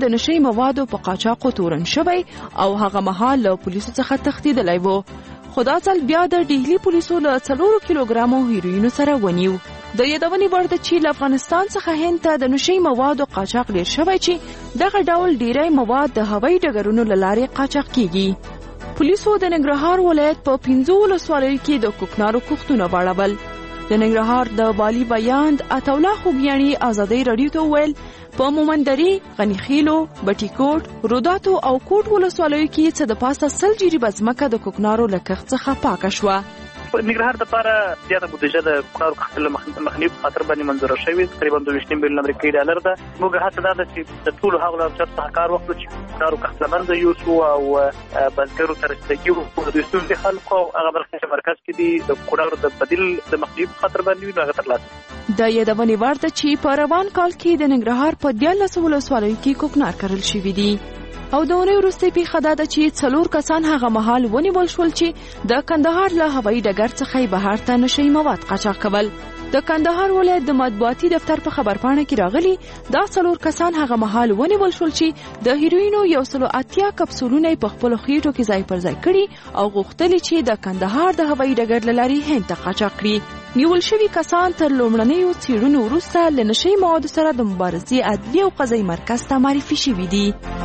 د نشي موادو په قاچاقو تورن شوی او هغه مهال له پولیسو څخه تښتېدلی و. خو دا ځل بیا د ډهلي پولیسو له 4 کیلوګرامو هیروینو سره ونیو. د یادونې وړ ده چې له افغانستان څخه هند ته د نشي موادو قاچاق ډیر شوی چې دغه ډول ډیری مواد د هوایي ډګرونو له لارې قاچاق کیږي. پولیسو د ننګرهار ولایت په 15 ولسوالیو کې د کوکنارو کښتونه واړول. د ننګرهار د والي بیاند عطاالله خوږیاڼي ازادۍ راډیو ته وویل په مومندري، غنیخیلو، بټیکوټ، روداتو او کوټ ولسوالیو کې څه د پاسه 100 جریبه ځمکه د کوکنارو له کښت څخه پاکه شوه. ننګرهار دپاره زیاته بودیجه د کوکنارو کښت له مخنیوي په خاطر باندې منظوره شوې، تقریبا 22 میلیون امریکایي ډالر ده. موږ هڅه دا ده چې د ټولو هغو چارو څخه کار وکړو چې کوکنارو کښت له منځه یوسو او بزګرو ته رسیدګي وکړو. د ستونزې خلکو او هغه برخې چې مرکز کې دي د کوکنارو د بدیل د مخنیوي په خاطر باندې وي نو هغه ترلاسه. د یادونې وړ ده چې په روان کال کې د ننګرهار په 14 ولسوالیو کې کوکنار کرل شوي دي. او د اونۍ وروستۍ پیښه دا ده چې 4 کسان هغه مهال ونیول شول چې د کندهار له هوایي ډګر څخه بهر ته نشي مواد قاچاق کول. د کندهار ولایت د مطبوعاتي دفتر په خبرپاڼه کې راغلي دا 4 کسان هغه مهال ونیول شول چې د هیروینو 180 کپسولونه په خپل خېټو کې ځای پر ځای کړي او غوښتل چې د کندهار د هوایي ډګر له لارې هند ته قاچاق کړي. نیول شوي کسان تر لومړنیو څېړنو وروسته له نشي موادو سره د مبارزې عدلي او قضایي مرکز ته معرفي شوي دي.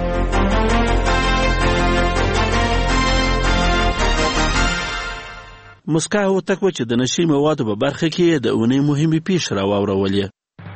مسکا وتکوه چې د نشي موادو په برخه کې د اونۍ مهمې پیښې راواورولې.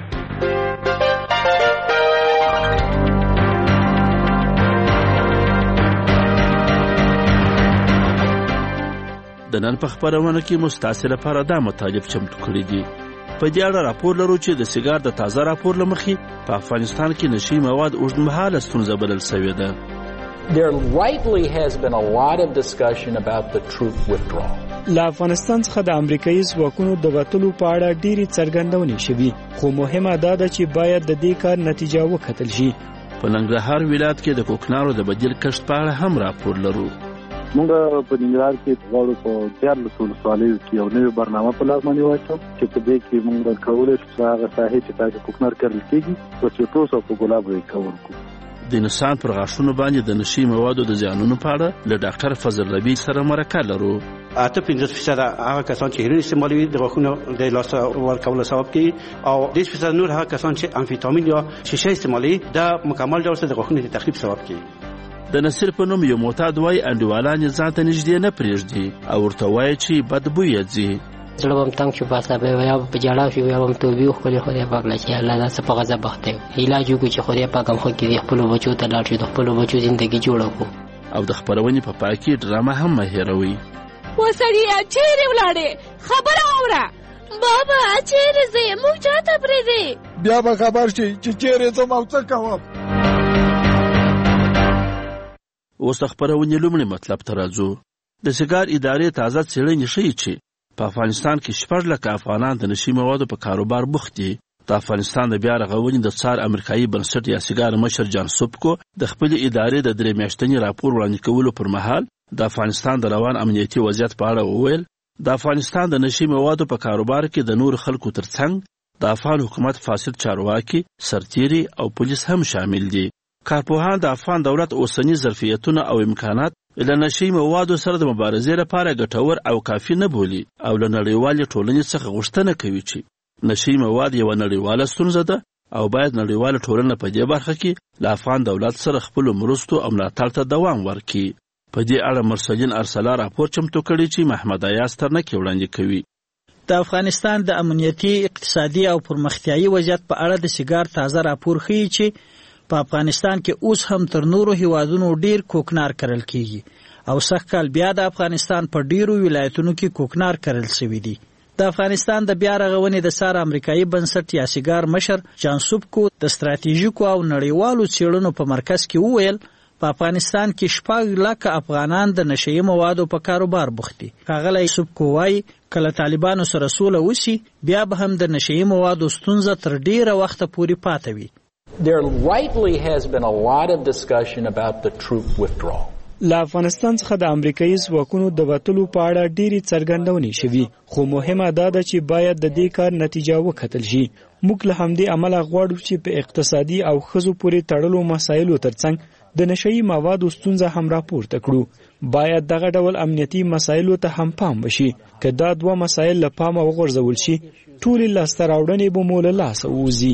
د نن په خپرونه کې مستعصي لپاره دا مطالب چمتو کړي دي. په دې اړه راپور لرو چې د سیګار د تازه راپور له مخې په افغانستان کې نشي مواد اوږدمهاله ستونزه بلل شوې ده. There rightly has been a lot of discussion about the troop withdrawal. له افغانستان څخه د امریکایي ځواکونو د وتلو په اړه ډېرې څرګندونې شوي، خو مهمه دا ده چې باید د دې کار نتیجه وکتل شي. په ننګرهار ولایت کې د کوکنارو د بدیل کښت په اړه هم راپور لرو. موږ په ننګرهار کې غواړو په 14 ولسوالیو کې یو نوې برنامه په لار باندې واچو چې په دې کې موږ کولی شو هغه ساحې چې تاسو کوکنار کرل کېږي په چوټوس او په ګلاب یې کور کړو. د انسان پر غاښونو باندې د نشي موادو د زیانونو په اړه له ډاکټر فضل ربیع سره مرکه لرو. 8-15% هغه کسان چې هیروین استعمالوي د غاښونو د لاس ورکولو سبب کوي او 10% نور هغه کسان چې امفیتامین یا شیشه استعمالوي د مکمل ډول سره د غاښونو د تخریب سبب کوي. د نصیر په نوم یو معتاد وای انډیوالان یې ځان ته نږدې نه پرېږدي او ورته وایي چې بد بوی یې ځي. زړه به م تنګ شو، بس به یا په جړا شو یا به م توبې وښکلې خدای پاک له چې الله دا څه په غضب بخت دی. علاج وکړو چې خدای پاک هم ښه کړي، خپلو بچو ته لاړ شو، د خپلو بچو زندګي جوړه کړو. او د خپرونې په پای کې ډرامه هم مه هېروئ. وسړیه چیرې ولاړې؟ خبره واوره. بابا چیرې ځې؟ موږ چاته پرېږدې؟ بیا به خبر شي چې چیرې ځم او څه کوم. اوس د خپرونې لومړي مطلب ته راځو. د سیګار ادارې تازه څېړنې ښیي چې په افغانستان کې 6 لکه افغانان د نشي موادو په کاروبار بوخت دي. د افغانستان د بیا رغونې د څار امریکایي بنسټ یا سیګار مشر جان سوبکو د خپلې ادارې د 3 میاشتني راپور وړاندې کولو پر مهال د افغانستان د روان امنیتي وضعیت په اړه وویل د افغانستان د نشي موادو په کاروبار کې د نور خلکو ترڅنګ د افغان حکومت فاسد چارواکي، سرتیري او پولیس هم شامل دي. کارپوهان د افغان دولت اوسنی ظرفیتونه او امکانات له نشي موادو سره د مبارزې لپاره ګټور او کافي نه بولي او له نړیوالې ټولنې څخه غوښتنه کوي چې نشي مواد یوه نړیواله ستونزه ده او باید نړیواله ټولنه په دې برخه کې له افغان دولت سره خپلو مرستو او ملاتړ ته دوام ورکړي. په دې اړه مرسلین ارسلا راپور چمتو کړی چې محمد ایاز ترنکې وړاندې کوي. د افغانستان د امنیتي، اقتصادي او پرمختیایي وضعیت په اړه د سیګار تازه راپور ښیي چې په افغانستان کې اوس هم تر نورو هیوادونو ډیر کوکنار کرل کیږي او سږ کال بیا د افغانستان په ډیرو ولایتونو کې کوکنار کرل شوي دي. د افغانستان د بیا رغونې د څار امریکایي بنسټ یا سیګار مشر جان سوبکو د ستراتیژیکو او نړیوالو څېړنو په مرکز کې وویل په افغانستان کې 6 لکه افغانان د نشهیي موادو په کاروبار بوخت دي. ښاغلی سوبکو وایي کله طالبانو سره سوله وشي بیا به هم د نشهیي موادو ستونزه تر ډیره وخته پورې پاته وي. There rightly has been a lot of discussion about the troop withdrawal. له افغانستان څخه د امریکایي ځواکونو د وتلو په اړه ډېرې څرګندونې شوي، خو مهمه دا ده چې باید د دې کار نتیجه وکتل شي. موږ له همدې امله غواړو چې په اقتصادي او ښځو پورې تړلو مسایلو ترڅنګ د نشئی موادو ستونزه هم راپورته کړو. باید دغه ډول امنیتي مسایلو ته هم پام وشي. که دا دوه مسایل له پامه وغورځول شي ټولې لاسته راوړنې به مو له لاسه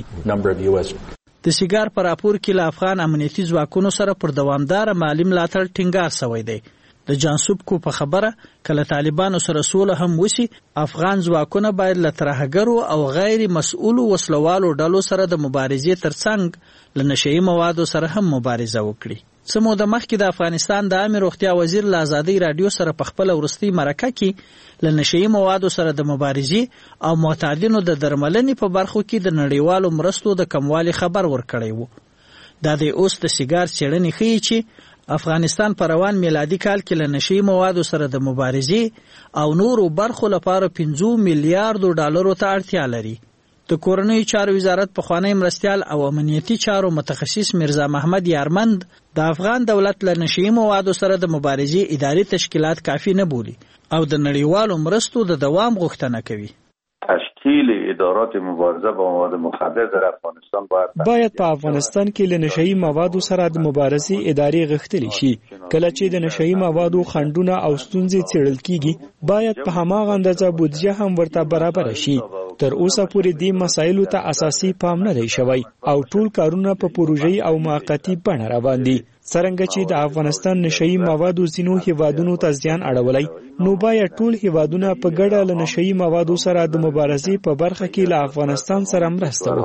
ووځي. د سیګار په راپور کې له افغان امنیتي ځواکونو سره پر دوامداره مالي ملاتړ ټینګار شوی دی. د جانسوبکو په خبره کله طالبانو سره سوله هم وسی افغان ځواکونه باید له ترهګرو او غیر مسؤلو وسلوالو ډلو سره د مبارزې ترڅنګ له نشئی موادو سره هم مبارزه وکړي. څه موده مخکې د افغانستان د عامه روغتیا وزیر له ازادۍ رادیو سره په خپل وروستي مرکه کې له نشئی موادو سره د مبارزې او معتادینو د درملنې په برخو کې د نړیوالو مرستو د کموالي خبر ورکړی وو. دا د اوس د سیګار څېړنې ښیي چې افغانستان په روان میلادي کال کې له نشئی موادو سره د مبارزې او نورو برخو لپاره 15 میلیارډ ډالرو ته اړتیا لري. د کورنیو چارو وزارت پخوانی مرستیال او امنیتي چارو متخصص میرزا محمد یارمند د افغان دولت له نشئی موادو سره د مبارزې اداري تشکیلات کافی نه بولي او د نړیوالو مرستو د دوام غوښتنه کوي. تشکیل ادارات مبارزه با مواد مخدر در افغانستان باید په افغانستان کې له نشئی موادو سره د مبارزې ادارې غښتلې شي. کله چې د نشئی موادو خنډونه او ستونزې څېړل کیږي باید په هماغه اندازه بودیجه هم ورته برابر شي. تر اوسه پورې دې مسایلو ته اساسي پام نه دی شوی او ټول کارونه په پروژې او موقتی بڼه روان دي. څرنګه چې د افغانستان نشئی موادو ځینو هیوادونو ته زیان اړولی نو باید ټول هیوادونه په ګډه له نشئی موادو سره د مبارزې په برخه کې له افغانستان سره مرسته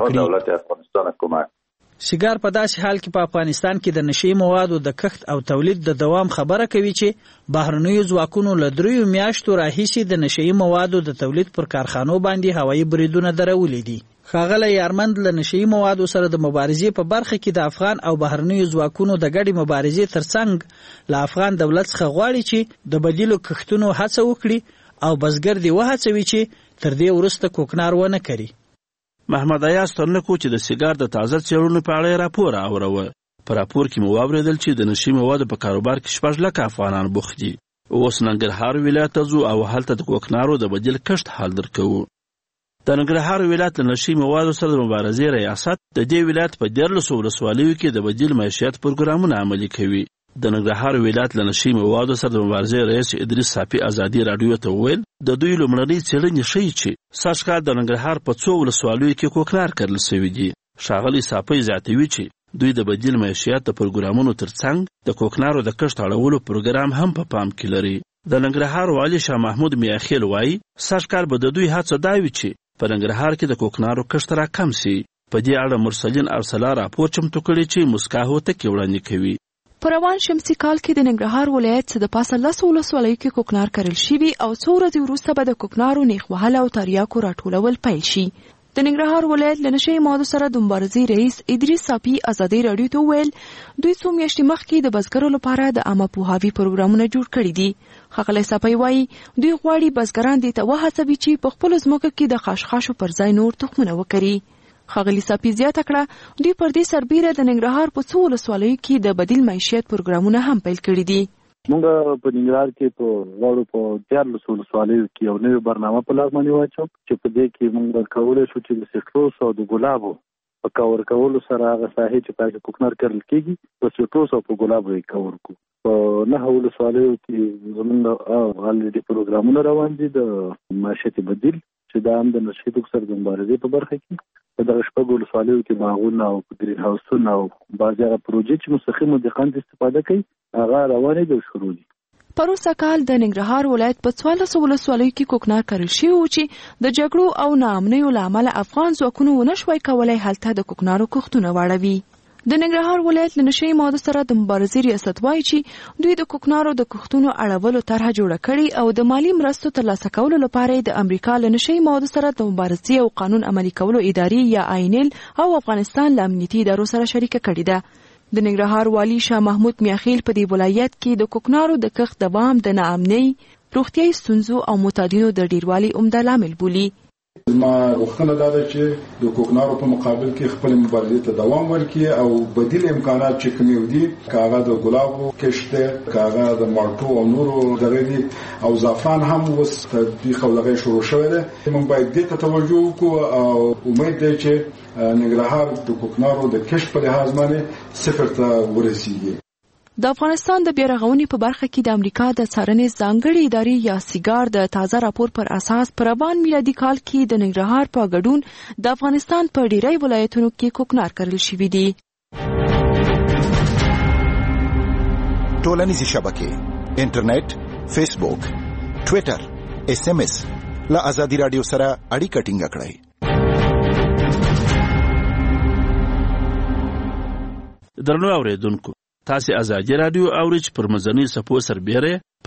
وکړي. سیګار په داسې حال کې په افغانستان کې د نشئی موادو د کښت او تولید د دوام خبره کوي چې بهرنیو ځواکونو له 3 میاشتو راهیسې د نشئی موادو د تولید پر کارخانو باندې هوایي بریدونه درولې دي. ښاغلی یارمند له نشئی موادو سره د مبارزې په برخه کې د افغان او بهرنیو ځواکونو د ګډې مبارزې ترڅنګ له افغان دولت څخه غواړي چې د بدیلو کښتونو هڅه وکړي او بزګر دې وهڅوي چې تر دې وروسته کوکنار ونه کړي. محمد ایاز ترنکو چې د سیګار د تازه څېړنو په اړه راپور اوروه. په راپور کې مو واورېدل چې د نشئی موادو په کاروبار کې 6 لک افغانان بوخت دي. اوس ننګرهار ولایت ته ځو او هلته د کوکنارو د بدیل کښت حال درکوو. د ننګرهار ولایت له نشئی موادو سره د مبارزې ریاست د دې ولایت په 14 ولسوالیو کې د بدیل معیشت پروګرامونه عملي کوي. د ننګرهار ولایت له نشئی موادو سره د مبارزې رئیس ادریس صافي ازادي رادیو ته وویل د دوی لومړنۍ څېړنې ښیي چې سږ کال د ننګرهار په 2 ولسوالیو کې کوکنار کرل شوي دي. ښاغلي صافي زیاتوي چې دوی د بدیل معیشت د پروګرامونو ترڅنګ د کوکنارو د کښت اړولو پروګرام هم په پام کې لري. د ننګرهار والي شاه محمود میاخیل وایي سږ کال به د دوی هڅه دا وي چې په ننګرهار کې د کوکنارو کښت راکم شي. په دې اړه مرسلین ارسلا راپور چمتو کړی چې مسکا هوتکې وړاندې کوي. په روان شمسي کال کې د ننګرهار ولایت څخه د پاسه 10 ولسوالیو کې کوکنار کرل شوي او څو ورځې وروسته به د کوکنارو نیخ وهل او تریاکو راټولول پیل شي. د ننګرهار ولایت له نشئی موادو سره د مبارزې رئیس ادریس صافي ازادي رادیو ته ویل دوی څو میاشتې مخکې د بزګرو لپاره د عامه پوهاوي پروګرامونه جوړ کړي دي. ښاغلی صافي وایي دوی غواړي بزګران دې ته وهڅوي چې په خپلو ځمکو کې د خاشخاشو پر ځای نور تخمونه وکري. ښاغلي صافي زیاته کړه دوی پر دې سربیره د ننګرهار په 2 ولسوالیو کې د بدیل معیشت پروګرامونه هم پیل کړي دي. موږ په ننګرهار کې په غواړو په 14 ولسوالیو کې یو نوې برنامه په لاس باندې واچو چې په دې کې موږ ورکولی شو چې د سټروس او د ګلابو په کور کولو سره هغه ساحې چې پکې کوکنار کرل کېږي په سټروس او په ګلابو یې کور کو. په 9 ولسوالیو کې زموږ غالي پروګرامونه روان دي د معیشت بدیل چې دا هم د نشئی توکو سره د مبارزې په برخه کې په دغه 6 ولسوالیو کې باغونه او ګرین هاوسونه او بعضې هغه پروژې چې مستقیم دهقان استفاده کوي هغه روانې دي او شروع دي. پروسه کال د ننګرهار ولایت په 14 ولسوالیو کې کوکنار کرل شوي و چې د جګړو او ناامنیو له امله افغان ځواکونو ونه شوای کولی هلته د کوکنارو کښتونه واړوي. د ننګرهار ولایت له نشئی موادو سره د مبارزې ریاست وایي چې دوی د کوکنارو د کښتونو اړولو طرحه جوړه کړې او د مالی مرستو ترلاسه کولو لپاره د امریکا له نشئی موادو سره د مبارزې او قانون عملي کولو ادارې یا آینل او افغانستان له امنیتي ادارو سره شریکه کړې ده. د ننګرهار والي شاه محمود میاخیل په دې ولایت کې د کوکنارو د کښت دوام د ناامنۍ، روغتیايي ستونزو او معتادینو د ډیروالي عمده لامل بولي. ما غوښتنه دا ده چې د کوکنارو په مقابل کې خپل مبارزې ته دوام ورکړي او بدیل امکانات چې کوم دي کاغه د ګلابو کشته کاغه د مالټو او نورو دغه او زعفران هم وس تطبیق او لغې شروع شوه ده موږ باید دې ته توجه وکړو او امید ده چې ننګرهار د کوکنارو د کشف په لحاظ باندې صفر ته ورسیږي. د افغانستان د بیارغونې په برخه کې د امریکا د څارنې ځانګړې ادارې یا سیګار د تازه راپور پر اساس په روان میلادي کال کې د ننګرهار په ګډون د افغانستان په ډیری ولایتونو کې کوکنار کرل شوي دي. ټولنیزې شبکې انټرنیټ، فیسبوک، ټویټر، SMS له آزادي رادیو سره اړیکه ټینګه کړئ. درنو اوریدونکو تاسو آزادي رادیو اورئ چې پر مزنی سپو سربېره په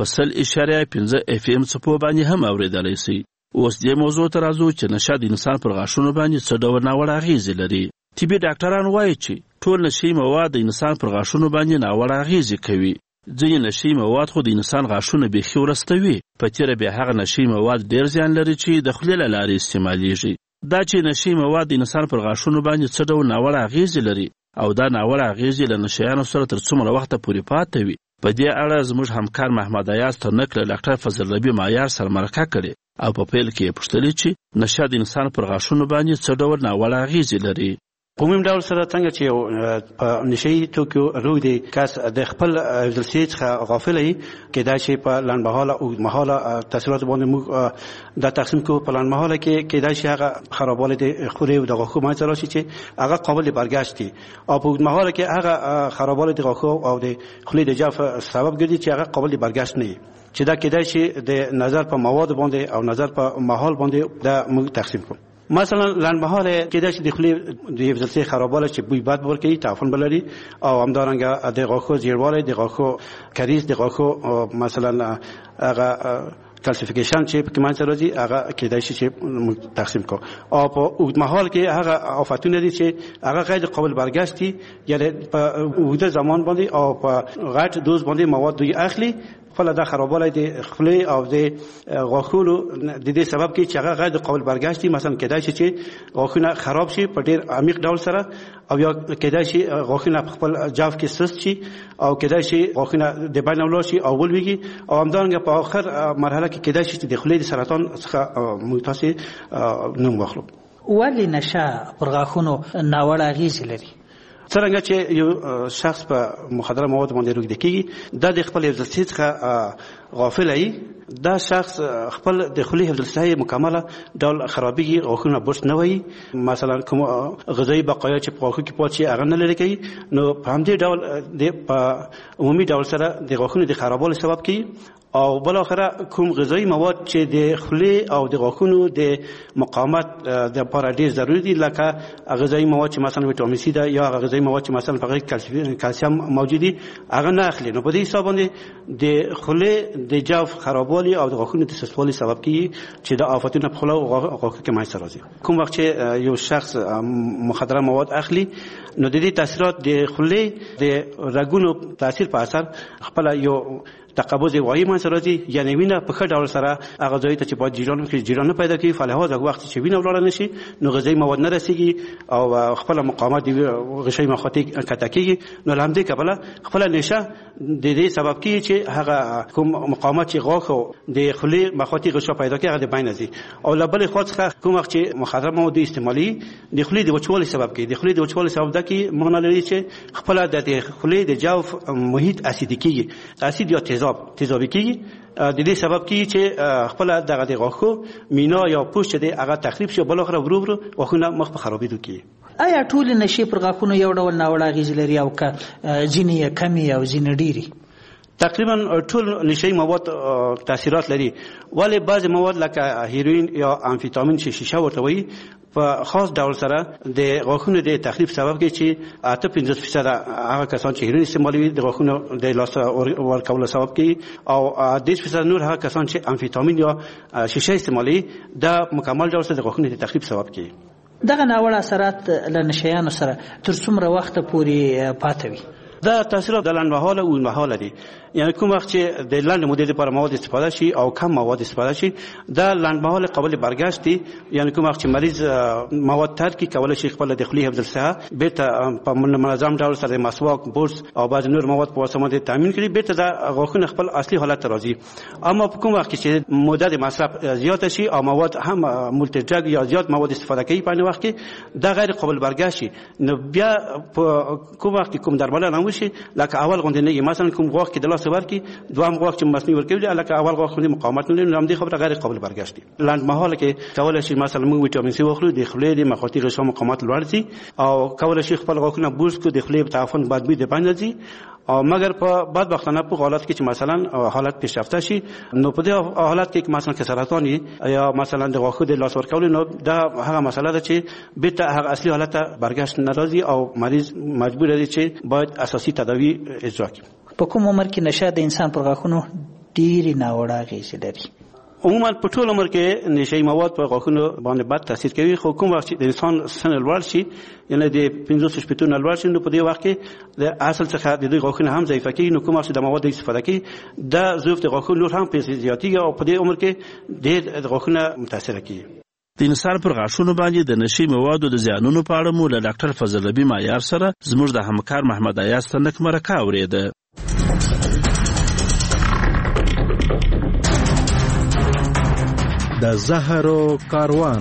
100.5 FM سپو باندې هم اوریدلای شئ. اوس دې موضوع ته راځو چې نشه د انسان پر غاښونو باندې څه ډول ناوړه اغېزې لري. طبي ډاکټران وایي چې ټول نشي مواد د انسان پر غاښونو باندې ناوړه اغېزې کوي. ځینې نشي مواد خو د انسان غاښونه بیخي ورستوي. په تیره بیا هغه نشي مواد ډېر زیان لري چې د خولې له لارې استعمالیږي. دا چې نشي مواد د انسان پر غاښونو باندې څه ډول ناوړه اغېزې لري او دا ناوړه اغېزې له نشیانو سره تر څومره وخته پورې پاتې وي. په دې اړه زموږ همکار محمد ایاز ترنک له ډاکټر فضل ربی معیار سره مرکه کړې او په پیل کې یې پوښتلې چې نشه د انسان پر غاښونو باندې څه ډول ناوړه اغېزې لري. په عمومي ډول سره څنګه چې په نشي توکو روح دی کس د خپل ځلسي څخه غافل وي کېدای شي په لنډمهاله او مهاله تاثیرات باندې موږ د تقسیم کو په لنډمهاله کې کېدای شي هغه خرابوالی د خوري او د غاښو ماته راشي چې هغه قابل برګشت دي او په مهاله کې هغه خرابوالی د غاښو او د خولې د جاف سبب ګرځي چې هغه قابل برګشت نه چې دا کېدای شي د نظر په مواد باندې او نظر په ماحول باندې د موږ تقسیم کو. مثلا لنډمهاله کېدای شي د خولې د ځلسي خرابوالی چې بوی بد ورکوي تعفن بلري او همدارنګه د غاښو زیړوالی د غاښو کریز د غاښو مثلا هغه کلسیفیکیشن چې په کمانځ راځي هغه کېدای شي چې تقسیم کو او په اوږدمهال کې هغه آفاتونه دي چې هغه غیر قابل برګشت دي یعنی په اوږده زمان باندې او په غټ دوز باندې مواد دوی اخلي خپل د خرابوالی د خولې او د غاښونو د دې سبب کې چې هغه غیر قابل برګشت دي. مثلا کېدای شي چې غاښونه خراب شي په ډېر عمیق ډول سره او یا کېدای شي غاښونه په خپل جاف کې سست شي او کېدای شي غاښونه د بین ولاړ شي او ولويږي او همدارنګه په آخر مرحله کې کېدای شي چې د خولې د سرطان څخه متاسي نوم واخلو. ولې نشه پر غاښونو ناوړه اغېزې لري؟ څرنګه چې یو شخص په مخدره مواد باندې روږدی کیږي دا د خپل ځلسي څخه غافل وي دا شخص خپل د خولې ځلسي مکمله ډول خرابېږي غاښونه برس نه وي مثلا کوم غذایی بقایا چې په غاښو کې پاتې هغه نه لري کوي نو په همدې ډول د عمومي ډول سره د غاښونو د خرابوالي سبب کوي او بل اخره کوم غذایی مواد چې د خولې او د غاښونو د مقاومت د لپاره ډیر ضروري دي لکه غذایی مواد چې مثلا ویټامین سي ده یا غذایی مواد چې مثلا په کلسیم موجود دي هغه نه اخلي نو په دې حساب باندې د خولې د جاف خرابوالي او د غاښونو د سستوالي سبب کیږي چې د آفاتونو په خوله او غاښو کې منځته راځي. کوم وخت چې یو شخص مخدره مواد اخلي نو د دې تاثیرات د خولې د رګونو تاثیر په اثر خپل یو تقبض وایي منځ راځي یعنی وینه په ښه ډول سره هغه ځای ته چې باید جریان پیدا کوي فلهاز هغه وخت چې وینه ولاړ نشي نو غذایی مواد نه رسیږي او خپل مقاومت د غشي مخاطي کته کیږي نو لامدې کبله خپل نشه د دې سبب کیږي چې هغه کوم مقاومت چې غاښو د خولې مخاطي غشا پیدا کوي هغه د بین ازي او لبل خاصه کوم وخت چې مخدر مواد استعمالي د خولې د وچوالي سبب کوي د خولې د وچوالي سبب ده کې مغنا لري چې خپل د خولې د جوف محیط اسیدي کیږي اسید یا تیزابي کیږي د دې سبب کیږي چې خپل دغه د غاښو مینا یا پوست چې هغه تخریب شي بل اخر ورو ورو غاښونه مخ په خرابېدو کیږي. آیا ټول نشي پر غاښونو یو ډول ناوړه اغېزې لري او که ځینې کمې او ځینې ډېرې؟ تقریبا ټول نشي مواد تاثیرات لري ولی بعض مواد لکه هیروین یا امفیتامین چې شیشه ورته وایي په خاص ډول سره د غاښونو د تخریب سبب کوي چې 8-15% هغه کسان چې هیروین استعمالوي د غاښونو د لاس ورکولو سبب کوي او 10% نور هغه کسان چې امفیتامین یا شیشه استعمالوي دا مکمل ډول سره د غاښونو د تخریب سبب کوي. دغه ناوړه اثرات له نشیانو سره تر څومره وخت پورې پاتې وي؟ دا تاثیرات د لنډمهاله او اوږدمهاله دي. یعنی کوم وخت چې د لنډ مودې لپاره مواد استفاده شي او کم مواد استفاده شي دا لنډمهاله قابل برگشت دي. یعنی کوم وخت چې مریض مواد ترک کولای شي خپل داخلي حفظ الصحه بیرته په منظم ډول سره مسواک، برس او بعض نور مواد په واسطه باندې تامین کړي، بیرته دا غاښونه خپل اصلي حالت ته راځي. اما په کوم وخت چې مدت مصرف زیات شي او مواد هم مولټي ډرګ یا زیات مواد استفاده کوي په وخت کې دا غیر قابل برگشت شي. نو بیا په کوم وخت کوم درملنه وشي لکه اول غونډه نه مثلا کوم غاښ کې د لاس ورکی دوام غاښ چې مصنوعي ورکوي لکه اول غاښ باندې مقاومت نه لري، هم دې خبره غیر قابل برگشت دي. لنډمهاله کې کولای شي مثلا موږ ویټامین سی واخلو د خولې د مخاطي غشا مقاومت لوړ شي او کولای شي خپل غاښونه بورس کو د خولې په تعفن بدبوی د باندې ځي. او مگر په بدبختانه په حالت کې چې مثلا حالت پیشرفته شي نو په دې حالت کې مثلا کې سرطان یا مثلا د غاښو د لاس ورکول نو دا هغه مسله ده چې بیرته هغه اصلي حالت ته برگشت ناراضي او مریض مجبور دی چې باید اساسي تداوی اجرا کړي. په کوم عمر کې نشه د انسان پر غاښونو ډېری ناوړه اغېزې لري؟ عموما په ټول عمر کې نشي مواد په غاښونو باندې بد تاثیر کوي، خو کوم وخت چې د انسان سن لوړ شي یعنی د 15 شپږ لوړ شي نو په دې وخت کې د اصل څخه د دوی غاښونه هم ضعیف کیږي. نو کوم وخت د مواد استفاده کوي دا ضعف د غاښونو نور هم په زیاتیږي او په دې عمر کې ډېر غاښونه متاثر کیږي. د انسان پر غاښونو باندې د نشي موادو د زیانونو په اړه مو له ډاکټر فضل نبی معیار سره زموږ د همکار محمد ایاز تنک مرکه اورېده. د زهرو کاروان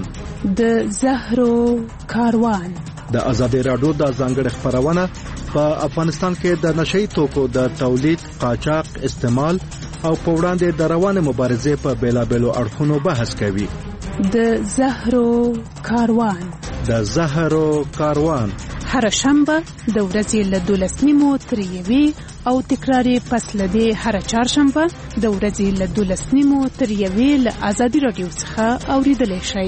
د ازادي راډیو د ځانګړي خبرونه په افغانستان کې د نشئی توکو د تولید، قاچاق، استعمال او په وړاندې د روانه مبارزې په بیلابېلو اړخونو بحث کوي. د زهرو کاروان هر شنبه د ورځې له 12 تر 1 او تکراری پس لدې هر چهارشنبه د ورځې له 12 تر 1 له ازادي راډیو څخه اوریدلای شئ.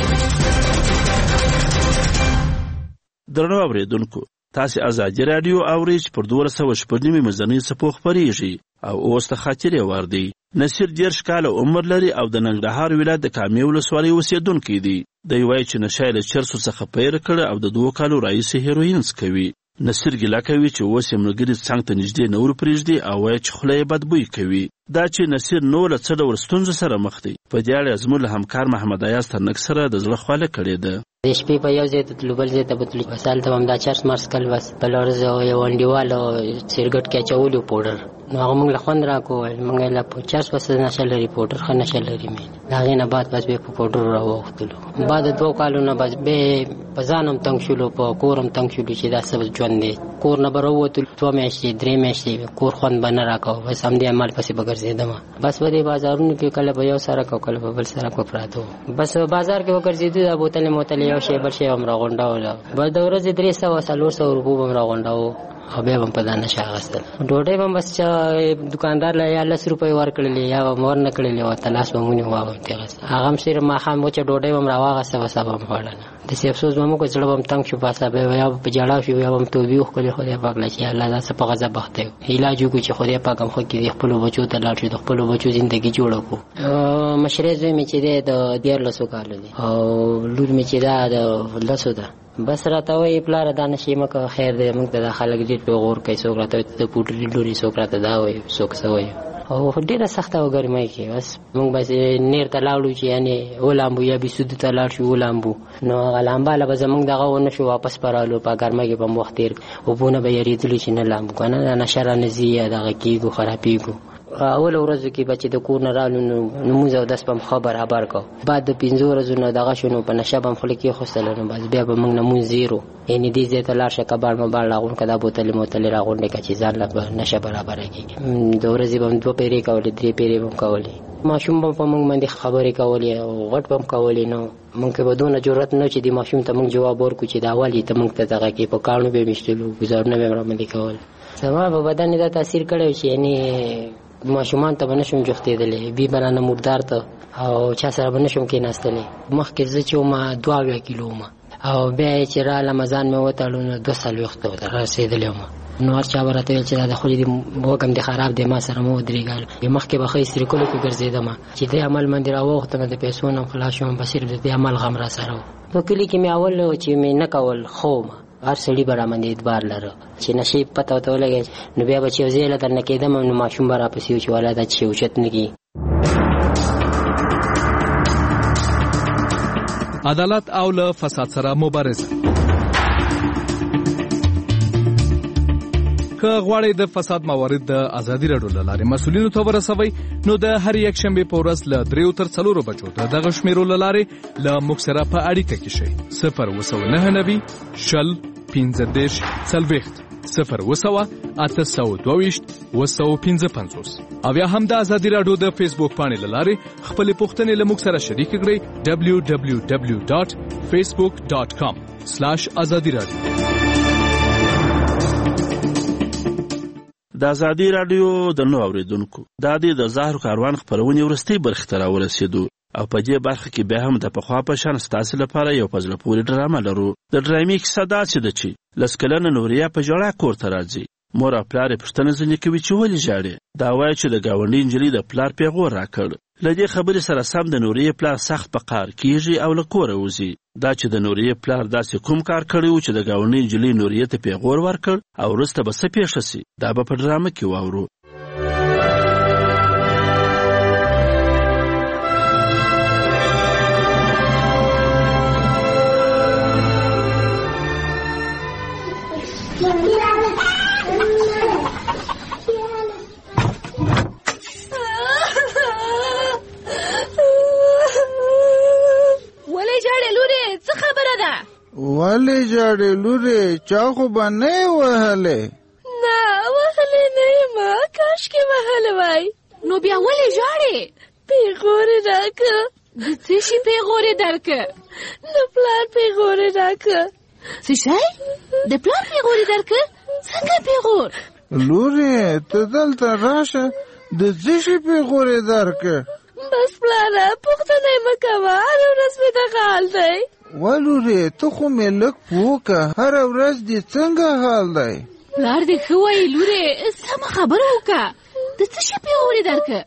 درنو اوریدونکو، تاسو ازادي راډیو اورئ چې پر 200 مزنی څخه خبريږي او اوس ته خاطر وردی. نصیر 10 کال عمر لري او د ننګرهار ولایت د کامې ولسوالۍ اوسیدونکی دی. د وایي چې نشه له چرسو څخه پیر کړ او د 2 کالو راهیسې هیروین څکوي. نصیر ګیله کوي چې اوس یې ملګري څنګ ته نږدې نه ورپرېږدي او وایي چې خوله یې بدبوی کوي. دا چې نصیر نو له څه ډول ستونزو سره مخ دی په دې اړه زموږ له همکار محمد ایاز تنک سره د زړه خواله کړې ده. د شپې په یو ځای ته تلو بل ځای ته بتلو مثال ته هم دا چرس مرس کل بس بل ورځ یو انډیوال سیرګټ کې اچولو پوډر نو هغه موږ له خوند راکول موږ له چرس بس نشه لري پوډر خو نشه لري مې هغې نه بعد بس به په پوډر راوختلو بعد 2 کالو نه بس به په ځانم تنګ شولو په کورم تنګ شولو چې دا څه ژوند دی کور نه به راووتلو 2 میاشتې 3 میاشتې کور خوند به نه راکاو بس همدې عمل پسې به ګرځېدم بس په دې بازارونو کې کله به یو سړک او کله به بل سړک به پراته بس بازار کې به ګرځېدو دا بوتلې موتلې یو شی بل شی هم راغونډاوله بس د ورځې 300-400 روپو به هم راغونډاوه او بیا هم په دا نشه اخیستل ډوډۍ به هم بس دکاندار له یا 10 روپۍ ورکړلې یا به ور نه کړلې او تلاس به مونږ واغوتې غس هغه هم صرف ماښام وچه ډوډۍ به هم راواغسته بس به هم خوړله داسې افسوس به موږ زړه به هم تنګ شو بس به یا په جړا شو یا به هم توبې وښکلې خدای پاک له چې الله دا څه په غضب اخته یو علاج وکړو چې خدای پاک هم ښه کړي خپلو بچو ته لاړ شو د خپلو بچو زندګي جوړه کړو مشرې زوی مې چې دی د 14 کالو دی او لور مې چې دا د 10 ده بس راته وایي پلاره دا نشي مکه خیر دی موږ ته دا خلک ډېر په غور کوي څوک راته د پوټري لوري څوک راته دا وایي څوک څه وایي او ډېره سخته وه ګرمۍ کې بس موږ بس نیر ته لاړو چې یعنې ولامبو یا بیسودو ته لاړ شو ولامبو نو هغه لامباله به زموږ دغه ونه شو واپس به رالو په ګرمۍ کې به م وخت تېر اوبونه به یېرېدلو چې نه لامبو که نه دا نشه رانه ځي یا دغه کېږو خرابېږو اول ورځو کې به چې د کور نه رالو نو لمونځ او دس به م ښه برابر کو بعد د 15 ورځو نه دغه شو نو په نشه به م خوله کېښوستله نو بس بیا به موږ لمونځ زیرو یعنې دې ځای ته لاړ شه کباړ مباړ راغونډ که دا بوتلې موتلې راغونډې که چې ځان له به نشه برابره کېږي د ورځې به م 2 پیرې کولې 3 پیرې به م کولې ماشوم به په موږ باندې خبرې کولې او غټ به م کولې نو موږ کې به دونه جرأت نه چې د ماشوم ته موږ جواب ورکړو چې دا ولې ته موږ ته دغه کې په کاڼو به یې میشتلو ګزارونه به یې راباندې کول زما په بدن دا تاثیر کړی چې یعنې ماشومان ته به نشم جوختېدلی بي به رانه مردار ته او چا سره به نشم کېناستلی مخکې زه چې ومه 2 کیلو ومه او بیا یې چې راغلم ځان مې وتړو نو 240 ته رسېدلی ومه نو هر چا به راته ویل چې دا د خولې د وږم دې خراب دی ما سره مه ودرېږه مخکې به ښه استریکلو کې ګرځېدم چې دې عمل باندې راووختم د پیسو نه خلاص شوم به صرف د دې عمل غم را سره و په کلي کې مې اول چې مې نه کول خو هر سړي به رامنې اعتبار لره چې نشي پته ورته ولګي نو بیا به چې یو ځای له درنه کېدم نو ماشوم به راپسې و چې والا دا چې اوچت نه کي. عدالت او له فساد سره مبارزه. که غواړئ د فساد موارد د ازادي راډیو له لارې مسؤلینو ته ورسوئ نو د هر یک شنبې په ورځ له 3 تر 4 بجو د دغه شمیرو له لارې له موږ سره په اړیکه کې شئ. 029 شل 15 40 0 او یا هم د ازادي راډیو د فیسبوک پاڼې له لارې خپلې پوښتنې له موږ سره شریک کړئ. www.facebook.com/azadi radio. د ازادي راډیو د نو اوریدونکو د زهر کاروان خبرونه ورستي برخه تر ورسېدو او په دې برخه کې به هم د پخوا په شان ستاسو لپاره یو پزله پوری ډرامه لرو. د ډرامې کیسه دا چې د چی لسکلن نوریا په جوړه کور ته راځي. مور پلار پښتنه ځنې کوي چې ولې ژاړي. دا وایي چې د گاونډي انجلۍ د پلار پیغور راکړ. لدې خبرې سره سم د نوریا پلار سخت په قار کیږي او له کوره وځي. دا چې د نوریا پلار داسې کوم کار کړی و چې د گاونډي انجلۍ نوریا ته پیغور ورکړ او وروسته به څه پیښه شي دا به په ډرامه کې واورو. ولې جاړې لورې چا خو به نه وهلې؟ نه وهلې نه یم، کاشکې وهلې وای. نو بیا ولې ژاړې؟ پیغورې راکړه. د څه شي پیغورې درکړه؟ د پلار پیغورې راکړه. څه شی؟ د پلار پیغورې درکړه؟ څنګه پیغور؟ لورې ته دلته راشه، د څه شي پیغورې درکړه؟ بس پلاره پوښتنه مه کوه، هره ورځ مې دغه حال دی. ولورې ته خو مې لږ پوکه، هره ورځ دې څنګه حال دی؟ پلار دې ښه وایي لورې، سمه خبره وکړه. د څه شي پیغورې درکړه؟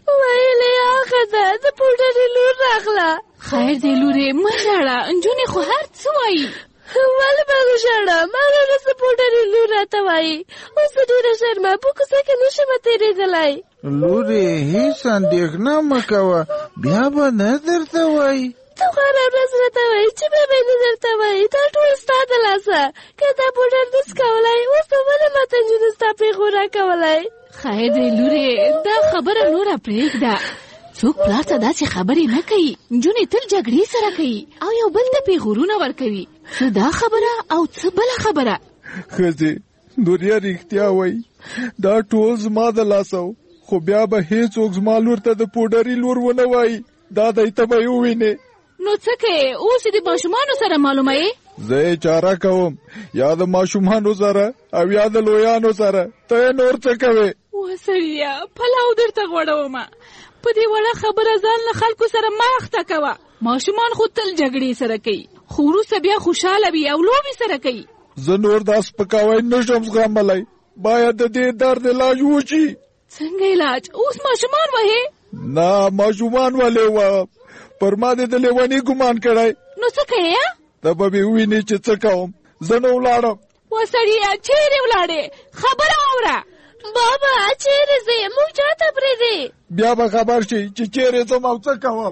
ویلې هغه ده د پوډرې لور راغله. خیر دی لورې مه ژاړه، نجونې خو هر څه وایي. ولې به وژاړم؟ هره ورځ د پوډرې لور راته وایي. اوس به ډېره شرمه په کوڅه کې نشم تېرېدلی. لورې هېڅ اندېښنه مه کوه، بیا به نه درته وایي. ته خو هره ورځ راته وایي چې بیا به نه درته وایي. دا ټول ستا د لاسه. که دا پوډر نس کولی اوس به ولې ماته نجونې ستا پیغور راکولی؟ خیر دی لورې دا خبره نوره پرېږده. څوک پلار ته داسې خبرې نه کوي. نجونې تل جګړې سره کوي او یو بل ته پیغورونه ورکوي. څه دا خبره او څه بله خبره. ښځې نوریا رښتیا وایي، دا ټول زما د لاسه و، خو بیا به هېڅوک زما لور ته د پوډري لور ونه وایي. دا دی ته به یې ووینې. نو څه کوې؟ اوس د ماشومانو سره معلومه یې؟ زه یې چاره کوم، یا د ماشومانو سره او یا د لویانو سره. ته یې نور څه کوې؟ وسړیه پلاو درته غوړومه. په دې وړه خبره ځان له خلکو سره مه اخته کوه. ماشومان خو تل جګړې سره کوي، خو وروسته بیا خوشحاله وي او لوبې سره کوي. زه نور دا سپکاوی نشم زغملی، باید د دې درد علاج وشي. څنګه علاج؟ اوس ماشومان وهې؟ نه ماشومان ولې وهم، پر ما دې د لیوني ګمان کړی. نو څه کوې؟ ته به مې ووینې چې څه کوم. زه نه ولاړم. وسړیه چیرې ولاړې؟ خبره واوره. بابا چیرې ځې؟ موږ چاته پرېږدې؟ بیا به خبر شي چې چیرې ځم او څه کوم.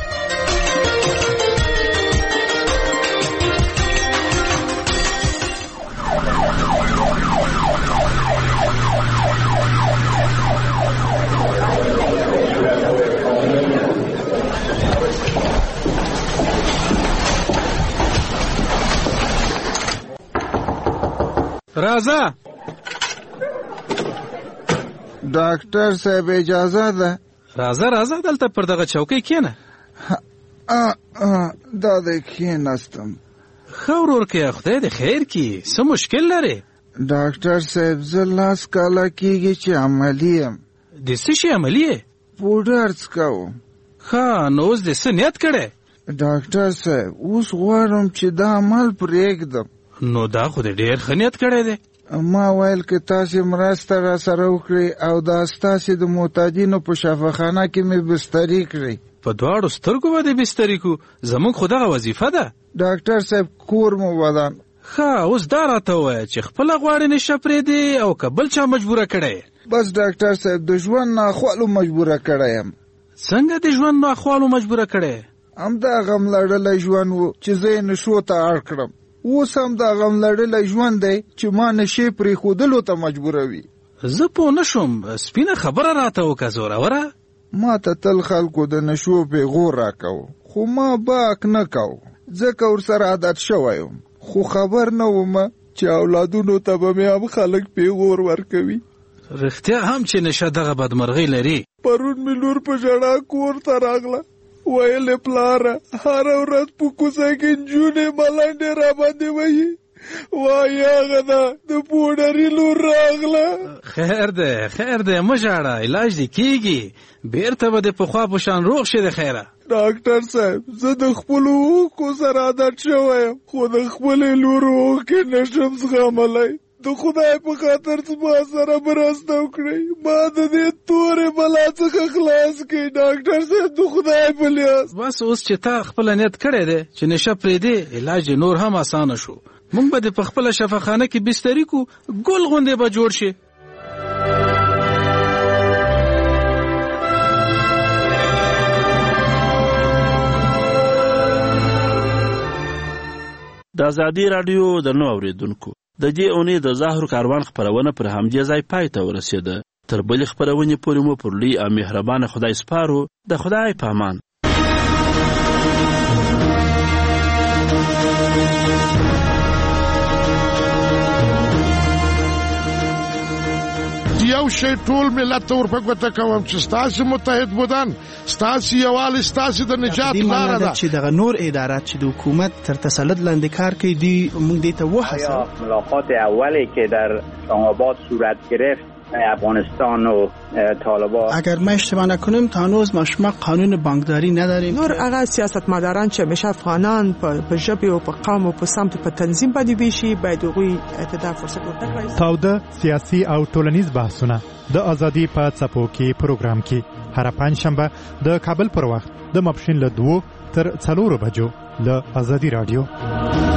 راځه ډاکټر صاحب اجازه ده؟ راځه دلته پر دغه چوکۍ کښېنه. دا دی کښېناستم. ښه ورورکیه خدای دې خیر کړي. څه مشکل لرې؟ ډاکټر صاحب زه 10 کاله کېږي چې عملي یم. د څه شي عملي یې؟ پوډر څکوم. ښه نو اوس دې څه نیت کړی؟ ډاکټر صاحب اوس غواړم چې دا عمل پرېږدم. نو دا خو دې ډېر ښه نیت کړی دی. ما ویل که تاسې مرسته را سره وکړئ او دا ستاسې د معتادینو په شفاخانه کې مې بستري کړئ. په دواړو سترګو به دې بستري کړو، زموږ خو دغه وظیفه ده. ډاکټر صاحب کور مو ودان، ښه اوس دا راته ووایه چې خپله غواړې نشه پرېږدې او که بل چا مجبوره کړی؟ بس ډاکټر صاحب د ژوند ناخوالو مجبوره کړی یم. څنګه د ژوند ناخوالو مجبوره کړی؟ همدا غم لړلی ژوند و چې زه یې نشو ته اړ کړم. اوس هم دا غم لړلی ژوند دی چې ما نشې پرېښودلو ته مجبوروي. زه پوه نه شوم، سپینه خبره راته وکړه زوروره. ما ته تل خلکو د نشو پیغور راکوه، خو ما باک نه کوه ځکه ورسره عادت شوی یم. خو خبر نه وم چې اولادونو ته به مې هم خلک پیغور ورکوي. رښتیا هم چې نشه دغه بدمرغۍ لري. پرون مې لور په ژړا کور ته راغله، ویلې پلاره هره ورځ په کوڅه کې نجونې ملنډې راباندې وهي. وایي هغه ده د پوډري لور راغله. خیر دی مه ژاړه، علاج دې کېږي، بېرته به دې پخوا په شان روغ شي. د خیره ډاکټر صاحب زه د خپلو اوښکو سره عادت شوی یم، خو د خپلې لور اوښکې نشم زغملی. د خدای په خاطر زما سره مرسته وکړئ، ما د دې تورې بلا څخه خلاص کړئ ډاکټر صاحب، د خدای په لیاس. بس اوس چې تا خپله نیت کړی دی چې نشه پرېږدې، علاج نور هم اسانه شو. موږ به دې په خپله شفاخانه کې بستري کو، ګل غوندې به جوړ شي. د ازادي راډیو د نو اوریدونکو د دې اونۍ د زهر کاروان خپرونه پر همدې ځای پای ته ورسېده. تر بلې خپرونې پورې مو پر لوی او مهربانه خدای سپارو. د خدای په امان. یو شی ټول ملت ته ورپګوته کوم چې ستاسو متحد بودن، ستاسو یووالی ستاسو د نجات لاره ده. چې دغه نور ادارات چې د حکومت تر تسلط لاندې کار کوي دی موږ دې ته وهڅوو. ملاقات اولی که در اسلام‌آباد صورت گرفت افغانستان و طالبان، اگر ما اشتباه نکنم تا هنوز ما قانون بانکداری نداریم. نور هغه سیاستمداران چې همیشه افغانان په ژبه او په قوم او په سمت په تنظیم باندې ویشي باید هغوی اعتدال فرصت ورکړي. تاوده سیاسي او ټولنیز بحثونه د ازادي په څپو کې پروګرام کې هر پنځشنبه د کابل پر وخت د ماپښین له 2 تر 4 بجو له ازادي رادیو.